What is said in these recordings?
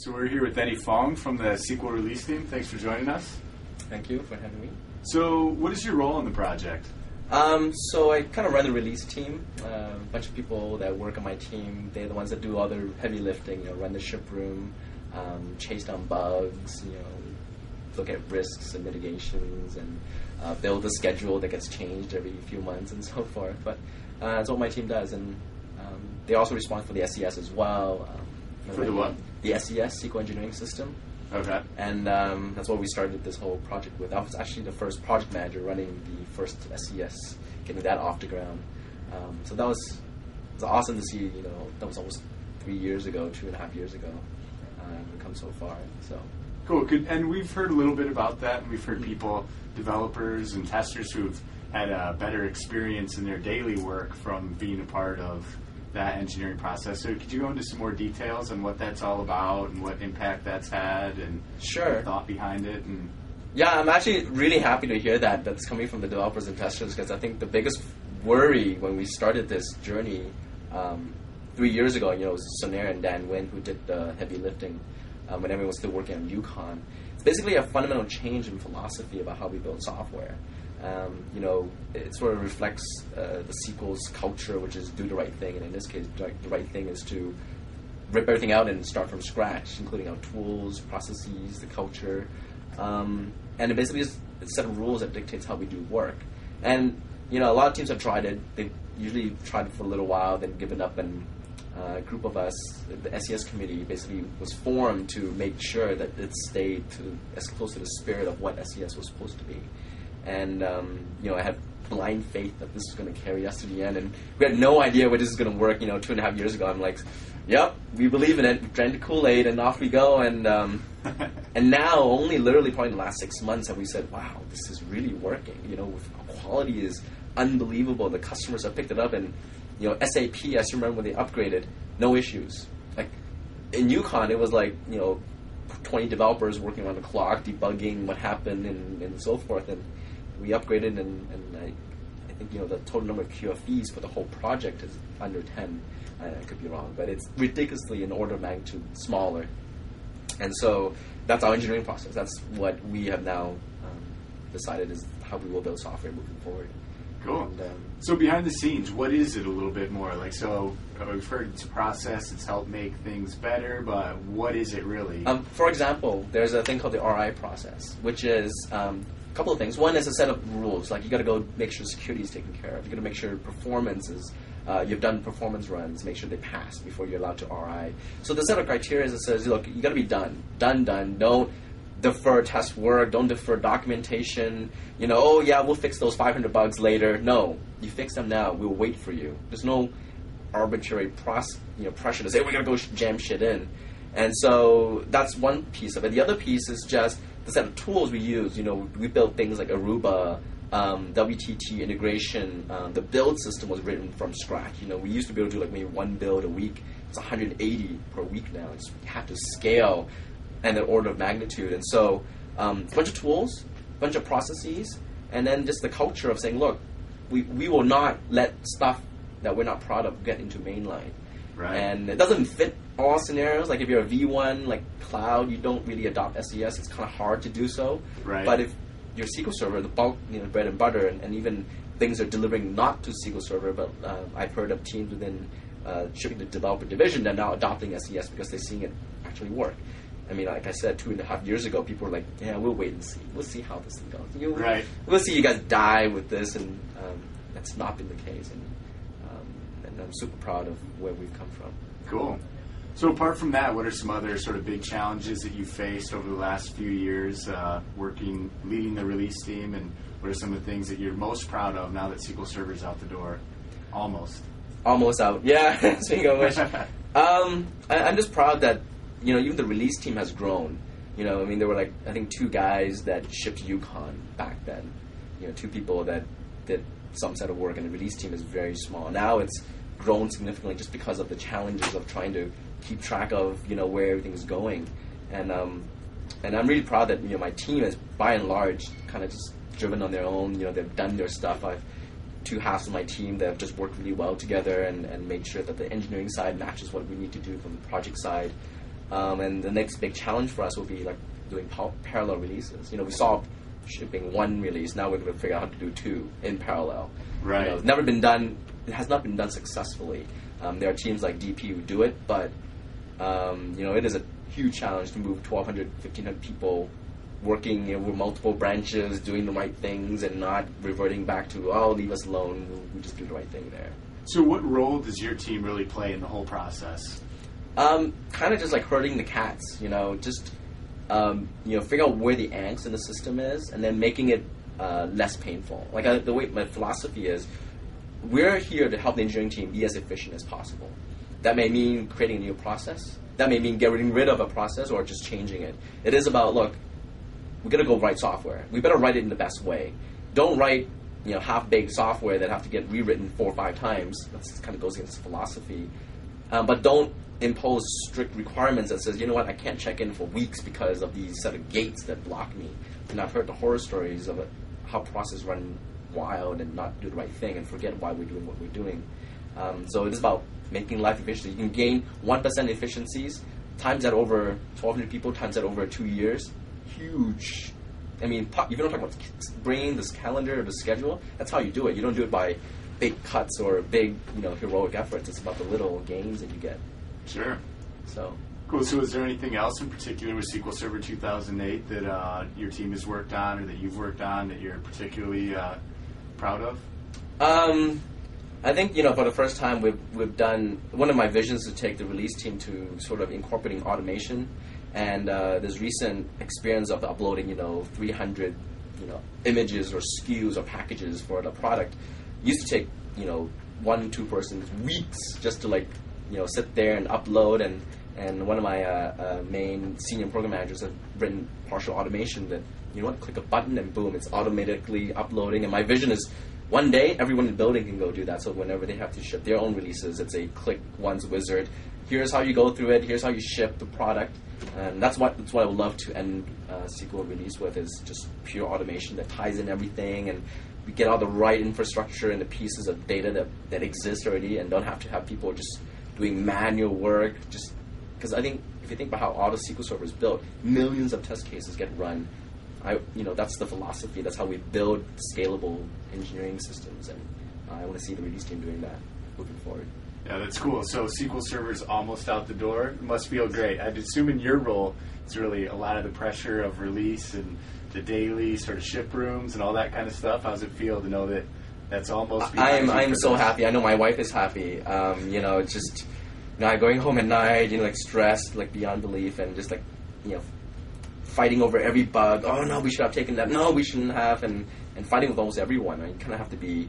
So we're here with Eddie Fong from the SQL release team. Thanks for joining us. Thank you for having me. So what is your role in the project? So I kind of run the release team. A bunch of people that work on my team, they're the ones that do all the heavy lifting, run the ship room, chase down bugs, look at risks and mitigations, and build the schedule that gets changed every few months and so forth. But that's what my team does. And they also respond for the SES as well. For the what? The SES, SQL Engineering System. Okay. And that's what we started this whole project with. I was actually the first project manager running the first SES, getting that off the ground. So that was awesome to see. That was almost 3 years ago, 2.5 years ago. We've come so far. So cool. Good. And we've heard a little bit about that. And we've heard people, developers and testers who've had a better experience in their daily work from being a part of that engineering process. So could you go into some more details on what that's all about and what impact that's had and Sure. the thought behind it? And yeah, I'm actually really happy to hear that's coming from the developers and testers, because I think the biggest worry when we started this journey 3 years ago, it was Sonair and Dan Nguyen who did the heavy lifting when everyone was still working on Yukon. It's basically a fundamental change in philosophy about how we build software. It sort of reflects the SQL's culture, which is do the right thing. And in this case, the right thing is to rip everything out and start from scratch, including our tools, processes, the culture. And it basically is a set of rules that dictates how we do work. And, a lot of teams have tried it. They've usually tried it for a little while, then given up. And a group of us, the SES committee, basically was formed to make sure that it stayed as close to the spirit of what SES was supposed to be. And, I had blind faith that this was going to carry us to the end. And we had no idea where this is going to work. 2.5 years ago, I'm like, yep, we believe in it. We drank the Kool-Aid, and off we go. And and now, only literally probably in the last 6 months, have we said, wow, this is really working. Quality is unbelievable. The customers have picked it up. And, SAP, I still remember when they upgraded, no issues. Like, in Yukon, it was like, 20 developers working on the clock, debugging what happened and so forth. And we upgraded, and I think the total number of QFEs for the whole project is under 10. I could be wrong, but it's ridiculously an order of magnitude smaller. And so that's our engineering process. That's what we have now decided is how we will build software moving forward. Cool. And, so behind the scenes, what is it a little bit more? So we've heard it's a process, it's helped make things better, but what is it really? For example, there's a thing called the RI process, which is a couple of things. One is a set of rules. Like, you got to go make sure security is taken care of. You got to make sure performance is, you've done performance runs, make sure they pass before you're allowed to RI. So the set of criteria that says, look, you got to be done. Don't defer test work, don't defer documentation. We'll fix those 500 bugs later. No, you fix them now. We'll wait for you. There's no arbitrary pressure to say, we're going to go jam shit in. And so that's one piece of it. The other piece is just the set of tools we use. We built things like Aruba, WTT integration. The build system was written from scratch. We used to be able to do maybe one build a week. It's 180 per week now. You have to scale and an order of magnitude. And so a bunch of tools, a bunch of processes, and then just the culture of saying, look, we will not let stuff that we're not proud of get into mainline. Right. And it doesn't fit all scenarios. Like if you're a V1, like cloud, you don't really adopt SES. It's kind of hard to do so. Right. But if your SQL Server, the bulk, bread and butter, and even things are delivering not to SQL Server, but I've heard of teams within shipping the developer division that are now adopting SES because they're seeing it actually work. I mean, like I said, 2.5 years ago, people were like, yeah, we'll wait and see. We'll see how this thing goes. Right. We'll see you guys die with this, and that's not been the case. And I'm super proud of where we've come from. Cool. So apart from that, what are some other sort of big challenges that you faced over the last few years leading the release team, and what are some of the things that you're most proud of now that SQL Server's out the door? Almost out. Yeah, speaking of which. I'm just proud that even the release team has grown. There were I think 2 guys that shipped Yukon back then. 2 people that did some set of work, and the release team is very small. Now it's grown significantly just because of the challenges of trying to keep track of where everything is going. And I'm really proud that my team is by and large kind of just driven on their own. They've done their stuff. I've 2 halves of my team that have just worked really well together and made sure that the engineering side matches what we need to do from the project side. And the next big challenge for us will be like doing parallel releases. We saw shipping one release. Now we're going to figure out how to do two in parallel. Right. It's never been done. It has not been done successfully. There are teams like DP who do it, but it is a huge challenge to move 1,200, 1,500 people working with multiple branches, doing the right things, and not reverting back to, leave us alone. We just do the right thing there. So what role does your team really play in the whole process? Kind of just like herding the cats, just figure out where the angst in the system is, and then making it less painful. Like the way my philosophy is, we're here to help the engineering team be as efficient as possible. That may mean creating a new process. That may mean getting rid of a process or just changing it. It is about, look, we're going to go write software. We better write it in the best way. Don't write half-baked software that have to get rewritten 4 or 5 times. That kind of goes against philosophy. But don't impose strict requirements that says, I can't check in for weeks because of these set of gates that block me. And I've heard the horror stories of how processes run wild and not do the right thing and forget why we're doing what we're doing. So it is about making life efficient. You can gain 1% efficiencies, times that over 1,200 people, times that over 2 years. Huge. I mean, if you don't talk about bringing this calendar or the schedule, that's how you do it. You don't do it by big cuts or big, heroic efforts. It's about the little gains that you get. Sure. So. Cool. So is there anything else in particular with SQL Server 2008 that your team has worked on or that you've worked on that you're particularly proud of? I think, for the first time we've done, one of my visions to take the release team to sort of incorporating automation. And this recent experience of uploading, 300, images or SKUs or packages for the product used to take, 1-2 persons weeks just to sit there and upload. And one of my main senior program managers have written partial automation that, click a button and boom, it's automatically uploading. And my vision is one day everyone in the building can go do that. So whenever they have to ship their own releases, it's a click once wizard. Here's how you go through it. Here's how you ship the product. And that's what I would love to end SQL release with, is just pure automation that ties in everything, and we get all the right infrastructure and the pieces of data that exist already, and don't have to have people just doing manual work. Just because I think if you think about how all the SQL Server is built, millions of test cases get run. That's the philosophy. That's how we build scalable engineering systems, and I want to see the release team doing that moving forward. Yeah, that's cool. So SQL Server is almost out the door. It must feel great. I'd assume in your role, it's really a lot of the pressure of release and the daily sort of ship rooms and all that kind of stuff. How does it feel to know that that's almost behind you? I'm so happy. I know my wife is happy. It's just going home at night, stressed, beyond belief, and just fighting over every bug. Oh no, we should have taken that. No, we shouldn't have, and fighting with almost everyone. You kind of have to be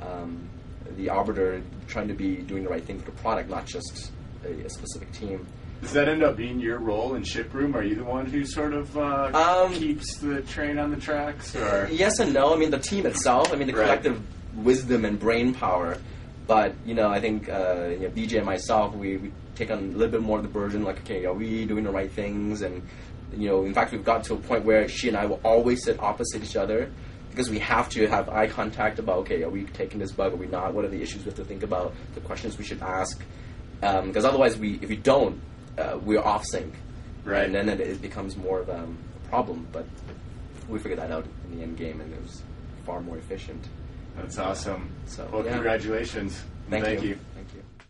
the arbiter, trying to be doing the right thing for the product, not just a specific team. Does that end up being your role in ship room? Are you the one who sort of keeps the train on the tracks? Or? Yes and no. I mean, the team itself. I mean, the collective wisdom and brain power. But I think BJ and myself, we take on a little bit more of the burden. Okay, are we doing the right things? And in fact, we've got to a point where she and I will always sit opposite each other, because we have to have eye contact about, okay, are we taking this bug, are we not? What are the issues we have to think about, the questions we should ask? Because otherwise, if we don't, we're off sync. Right. And then it becomes more of a problem. But we figured that out in the end game, and it was far more efficient. That's awesome. So, well, congratulations. Thank you. Thank you.